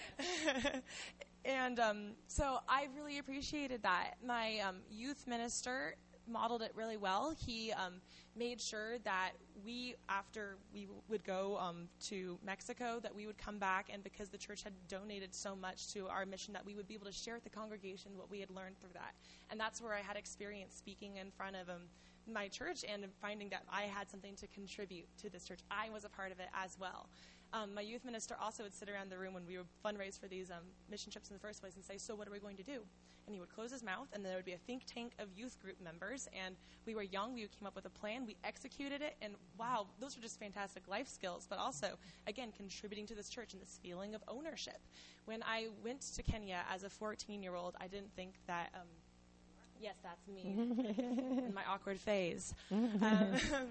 And um, so I really appreciated that. My um, youth minister modeled it really well. He um, made sure that we, after we w- would go um, to Mexico, that we would come back, and because the church had donated so much to our mission, that we would be able to share with the congregation what we had learned through that. And that's where I had experience speaking in front of um, my church and finding that I had something to contribute to this church. I was a part of it as well. Um, my youth minister also would sit around the room when we would fundraise for these um, mission trips in the first place and say, so what are we going to do? And he would close his mouth, and there would be a think tank of youth group members, and we were young. We came up with a plan. We executed it, and wow, those were just fantastic life skills, but also, again, contributing to this church and this feeling of ownership. When I went to Kenya as a fourteen-year-old, I didn't think that um, yes, that's me in my awkward phase. um,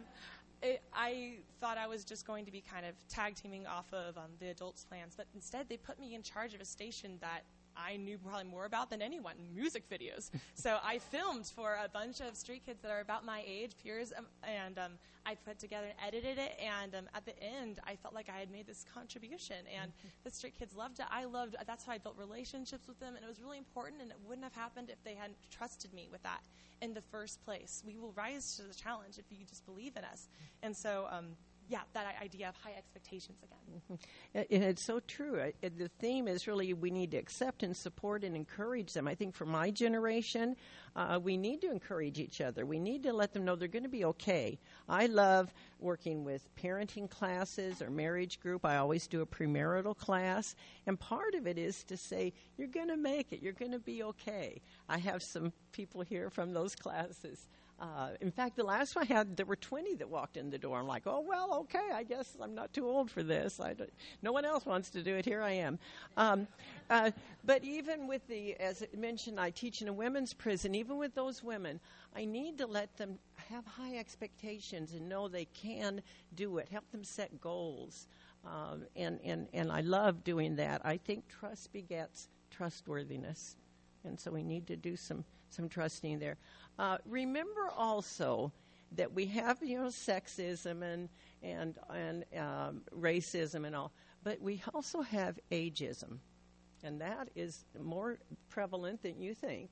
it, I thought I was just going to be kind of tag teaming off of um, the adults' plans, but instead they put me in charge of a station that I knew probably more about than anyone, music videos. So I filmed for a bunch of street kids that are about my age, peers, um, and um, I put together and edited it, and um, at the end, I felt like I had made this contribution, and the street kids loved it. I loved it. That's how I built relationships with them, and it was really important, and it wouldn't have happened if they hadn't trusted me with that in the first place. We will rise to the challenge if you just believe in us. And so, um, yeah, that idea of high expectations again. Mm-hmm. And it's so true. I, it, the theme is really we need to accept and support and encourage them. I think for my generation, uh, we need to encourage each other. We need to let them know they're going to be okay. I love working with parenting classes or marriage group. I always do a premarital class. And part of it is to say, you're going to make it. You're going to be okay. I have some people here from those classes. Uh, in fact, the last one I had, there were twenty that walked in the door. I'm like, oh, well, okay, I guess I'm not too old for this. I don't, no one else wants to do it. Here I am. Um, uh, but even with the, as I mentioned, I teach in a women's prison. Even with those women, I need to let them have high expectations and know they can do it. Help them set goals. Um, and, and, and I love doing that. I think trust begets trustworthiness. And so we need to do some, some trusting there. Uh, remember also that we have, you know, sexism and and and um, racism and all, but we also have ageism, and that is more prevalent than you think.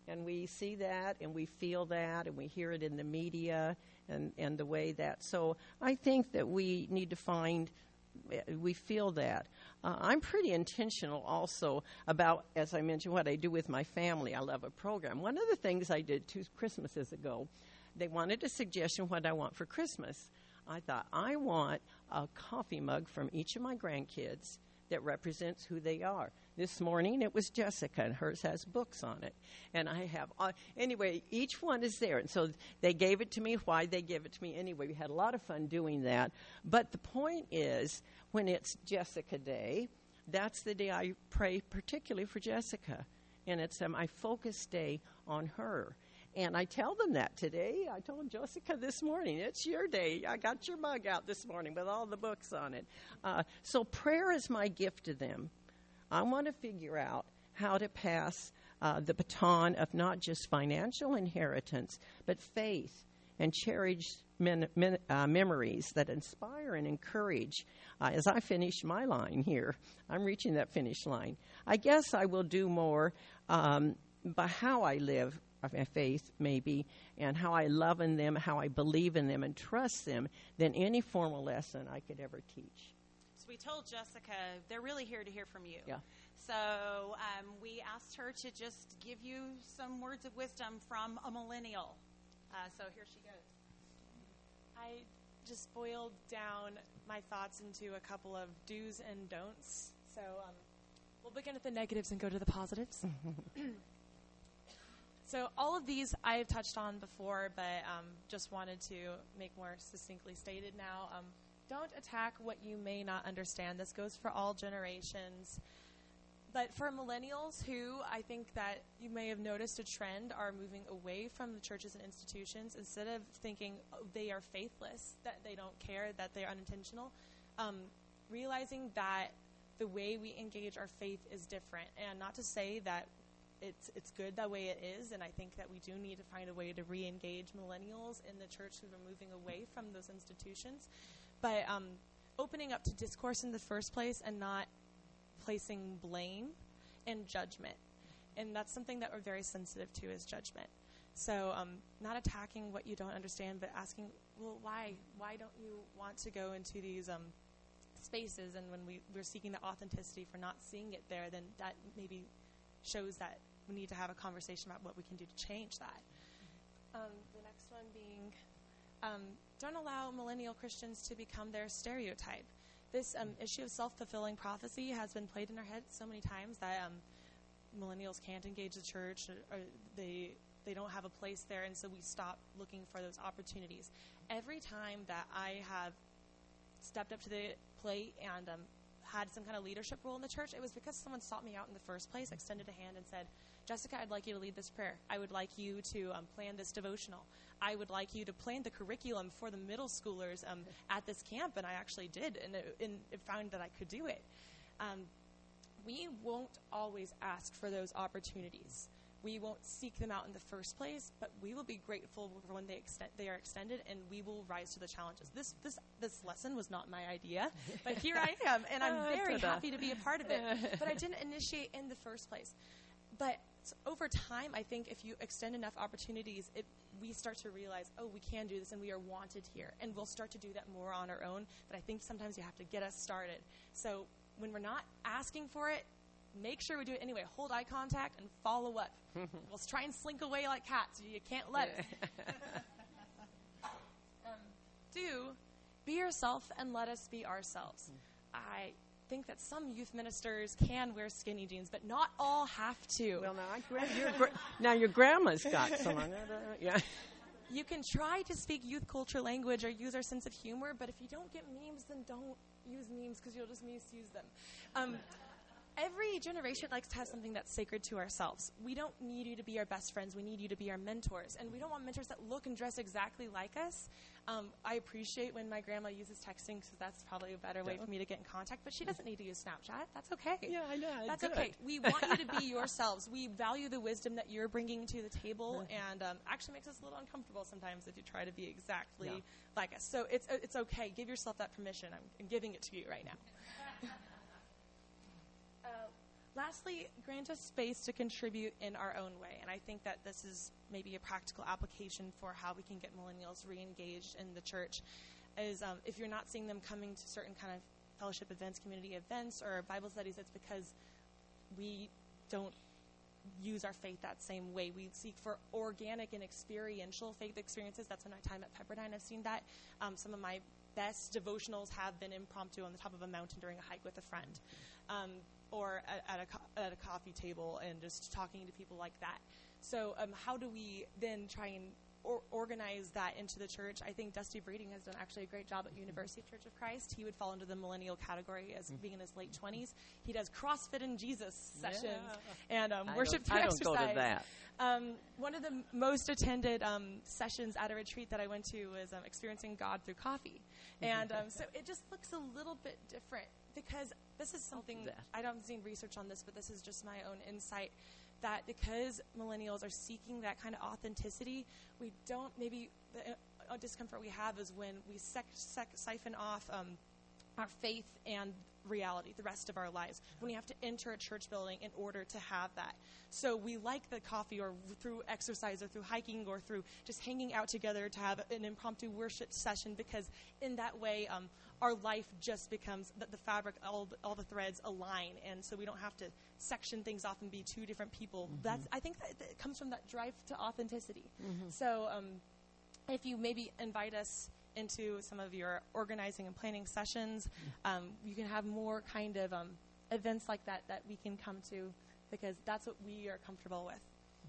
And we see that, and we feel that, and we hear it in the media, and, and the way that. So I think that we need to find, we feel that. Uh, I'm pretty intentional also about, as I mentioned, what I do with my family. I love a program. One of the things I did two Christmases ago, they wanted a suggestion what I want for Christmas. I thought, I want a coffee mug from each of my grandkids that represents who they are. This morning it was Jessica, and hers has books on it. And I have, uh, anyway, each one is there. And so they gave it to me. Why they gave it to me anyway. We had a lot of fun doing that. But the point is, when it's Jessica Day, that's the day I pray particularly for Jessica. And it's uh, my focus day on her. And I tell them that today. I told Jessica this morning, it's your day. I got your mug out this morning with all the books on it. Uh, so prayer is my gift to them. I want to figure out how to pass uh, the baton of not just financial inheritance, but faith and cherished men, men, uh, memories that inspire and encourage. Uh, as I finish my line here, I'm reaching that finish line. I guess I will do more um, by how I live of my faith, maybe, and how I love in them, how I believe in them and trust them, than any formal lesson I could ever teach. So we told Jessica they're really here to hear from you. Yeah. So um, we asked her to just give you some words of wisdom from a millennial. Uh, so here she goes. I just boiled down my thoughts into a couple of do's and don'ts. So um, we'll begin at the negatives and go to the positives. So all of these I've touched on before, but um, just wanted to make more succinctly stated now. Um, don't attack what you may not understand. This goes for all generations. But for millennials who I think that you may have noticed a trend are moving away from the churches and institutions, instead of thinking oh, they are faithless, that they don't care, that they are unintentional, um, realizing that the way we engage our faith is different. And not to say that It's it's good that way it is, and I think that we do need to find a way to re-engage millennials in the church who are moving away from those institutions. But um, opening up to discourse in the first place and not placing blame and judgment. And that's something that we're very sensitive to is judgment. So um, not attacking what you don't understand, but asking, well, why? Why don't you want to go into these um, spaces? And when we, we're seeking the authenticity for not seeing it there, then that maybe shows that we need to have a conversation about what we can do to change that. Um, the next one being, um, don't allow millennial Christians to become their stereotype. This um, issue of self-fulfilling prophecy has been played in our heads so many times that um, millennials can't engage the church, or, or they they don't have a place there, and so we stop looking for those opportunities. Every time that I have stepped up to the plate and um, had some kind of leadership role in the church, it was because someone sought me out in the first place, extended a hand and said, Jessica, I'd like you to lead this prayer. I would like you to um, plan this devotional. I would like you to plan the curriculum for the middle schoolers um, at this camp, and I actually did, and it, and it found that I could do it. Um, we won't always ask for those opportunities. We won't seek them out in the first place, but we will be grateful for when they extend, they are extended, and we will rise to the challenges. This this this lesson was not my idea, but here I am, and I'm very happy to be a part of it. But I didn't initiate in the first place. But so over time, I think if you extend enough opportunities, it, we start to realize, oh, we can do this, and we are wanted here, and we'll start to do that more on our own. But I think sometimes you have to get us started. So when we're not asking for it, make sure we do it anyway. Hold eye contact and follow up. We'll try and slink away like cats. You can't let us. um, do be yourself and let us be ourselves. I think that some youth ministers can wear skinny jeans, but not all have to. Well, now, I gra- your gra- now your grandma's got some on that. Uh, yeah. You can try to speak youth culture language or use our sense of humor, but if you don't get memes, then don't use memes because you'll just misuse them. Um, Every generation likes to have something that's sacred to ourselves. We don't need you to be our best friends. We need you to be our mentors. And we don't want mentors that look and dress exactly like us. Um, I appreciate when my grandma uses texting because that's probably a better way for me to get in contact. But she doesn't need to use Snapchat. That's okay. Yeah, I know. That's good. okay. We want you to be yourselves. We value the wisdom that you're bringing to the table, and um, actually makes us a little uncomfortable sometimes if you try to be exactly yeah. like us. So it's, it's okay. Give yourself that permission. I'm, I'm giving it to you right now. Lastly, grant us space to contribute in our own way. And I think that this is maybe a practical application for how we can get millennials re-engaged in the church. Is um, if you're not seeing them coming to certain kind of fellowship events, community events, or Bible studies, it's because we don't use our faith that same way. We seek for organic and experiential faith experiences. That's when my time at Pepperdine, I've seen that. Um, some of my best devotionals have been impromptu on the top of a mountain during a hike with a friend. Um, or at, at, a co- at a coffee table and just talking to people like that. So um, how do we then try and or- organize that into the church? I think Dusty Breeding has done actually a great job at University Church of Christ. He would fall into the millennial category as being in his late twenties. He does CrossFit and Jesus sessions yeah. and um, worship through I exercise. don't go to that. Um, one of the m- most attended um, sessions at a retreat that I went to was um, Experiencing God Through Coffee. And um, so it just looks a little bit different because this is something, I haven't seen research on this, but this is just my own insight, that because millennials are seeking that kind of authenticity, we don't, maybe the uh, discomfort we have is when we sec- sec- siphon off um, our faith and reality the rest of our lives, when we have to enter a church building in order to have that. So we like the coffee or through exercise or through hiking or through just hanging out together to have an impromptu worship session, because in that way um, our life just becomes the, the fabric, all the, all the threads align, and so we don't have to section things off and be two different people. Mm-hmm. That's I think that, that it comes from that drive to authenticity. Mm-hmm. So um, if you maybe invite us into some of your organizing and planning sessions, um, you can have more kind of um, events like that that we can come to, because that's what we are comfortable with.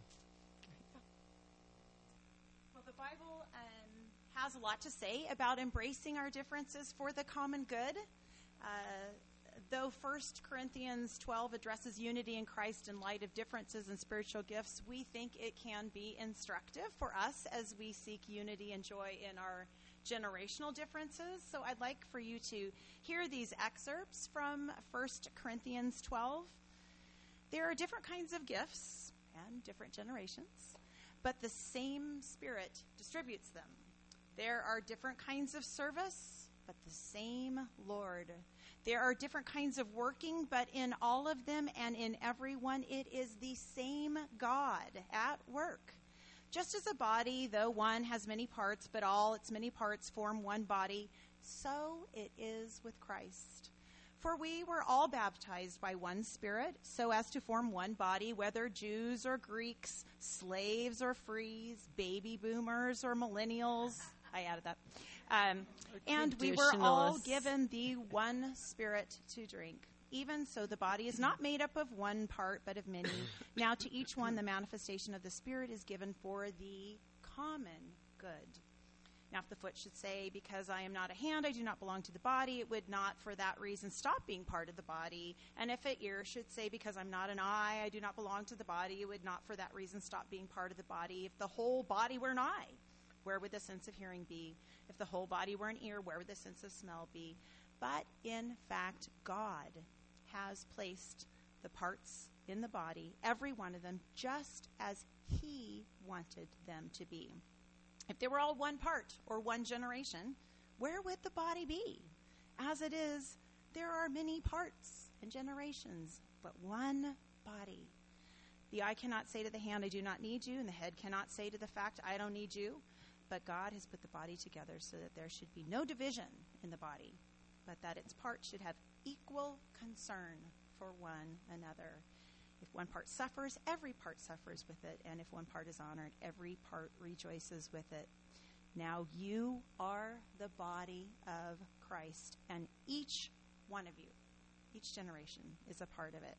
Well, the Bible um, has a lot to say about embracing our differences for the common good. Uh, though First Corinthians twelve addresses unity in Christ in light of differences in spiritual gifts, we think it can be instructive for us as we seek unity and joy in our generational differences. So I'd like for you to hear these excerpts from First Corinthians twelve. There are different kinds of gifts and different generations, but the same Spirit distributes them. There are different kinds of service, but the same Lord. There are different kinds of working, but in all of them and in everyone, it is the same God at work. Just as a body, though one has many parts, but all its many parts form one body, so it is with Christ. For we were all baptized by one Spirit, so as to form one body, whether Jews or Greeks, slaves or frees, baby boomers or millennials. I added that. Um, and we were all given the one Spirit to drink. Even so, the body is not made up of one part, but of many. Now to each one, the manifestation of the Spirit is given for the common good. Now, if the foot should say, because I am not a hand, I do not belong to the body, it would not for that reason stop being part of the body. And if an ear should say, because I'm not an eye, I do not belong to the body, it would not for that reason stop being part of the body. If the whole body were an eye, where would the sense of hearing be? If the whole body were an ear, where would the sense of smell be? But in fact, God has placed the parts in the body, every one of them, just as he wanted them to be. If they were all one part or one generation, where would the body be? As it is, there are many parts and generations, but one body. The eye cannot say to the hand, I do not need you, and the head cannot say to the fact, I don't need you. But God has put the body together so that there should be no division in the body, but that its parts should have equal concern for one another. If one part suffers, every part suffers with it, and if one part is honored, every part rejoices with it. Now you are the body of Christ, and each one of you, each generation, is a part of it.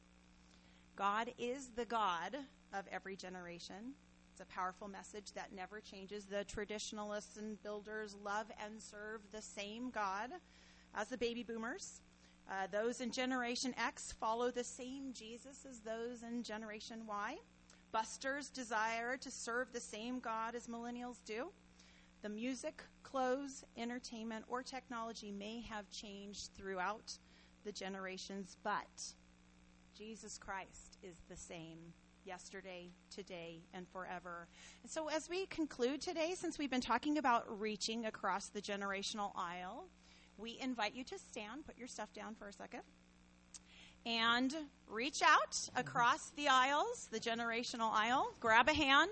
God is the God of every generation. It's a powerful message that never changes. The traditionalists and builders love and serve the same God as the baby boomers. Uh, those in Generation X follow the same Jesus as those in Generation Y. Busters desire to serve the same God as millennials do. The music, clothes, entertainment, or technology may have changed throughout the generations, but Jesus Christ is the same yesterday, today, and forever. And so as we conclude today, since we've been talking about reaching across the generational aisle, we invite you to stand, put your stuff down for a second. and reach out across the aisles, the generational aisle. Grab a hand.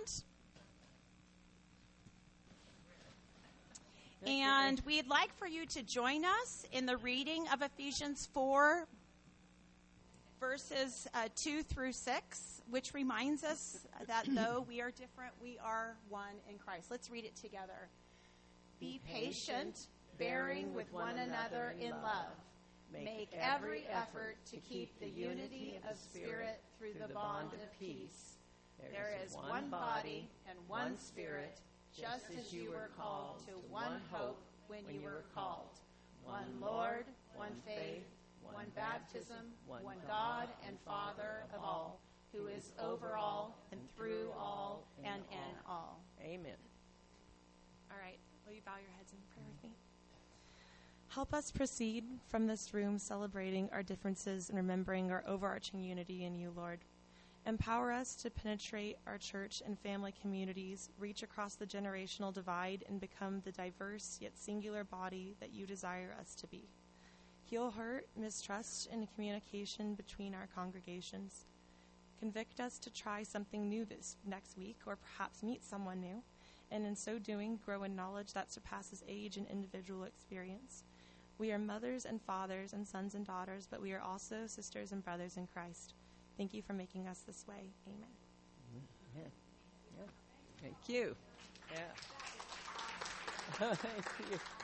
And we'd like for you to join us in the reading of Ephesians four, verses uh, two through six, which reminds us that though we are different, we are one in Christ. Let's read it together. Be patient, bearing with one another in love. Make every effort to keep the unity of spirit through the bond of peace. There is one body and one spirit, just as you were called to one hope when you were called. One Lord, one faith, one baptism, one God and Father of all, who is over all and through all and in all. Amen. All right. Will you bow your heads in prayer with me? Help us proceed from this room celebrating our differences and remembering our overarching unity in you, Lord. Empower us to penetrate our church and family communities, reach across the generational divide, and become the diverse yet singular body that you desire us to be. Heal hurt, mistrust, and communication between our congregations. Convict us to try something new this next week, or perhaps meet someone new, and in so doing, grow in knowledge that surpasses age and individual experience. We are mothers and fathers and sons and daughters, but we are also sisters and brothers in Christ. Thank you for making us this way. Amen. Yeah. Yeah. Thank you. Yeah. Thank you.